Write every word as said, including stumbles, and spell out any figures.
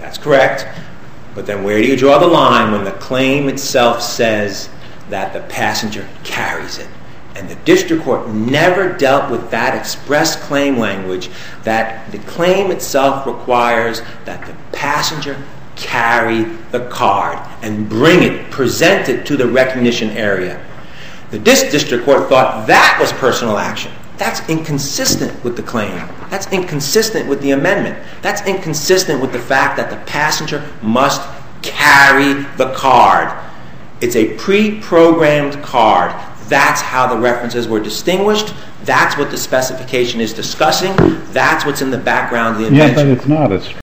That's correct. But then where do you draw the line when the claim itself says that the passenger carries it? And the district court never dealt with that express claim language, that the claim itself requires that the passenger carry the card and bring it, present it to the recognition area. The district court thought that was personal action. That's inconsistent with the claim. That's inconsistent with the amendment. That's inconsistent with the fact that the passenger must carry the card. It's a pre-programmed card. That's how the references were distinguished. That's what the specification is discussing. That's what's in the background of the invention. Yeah, but it's not a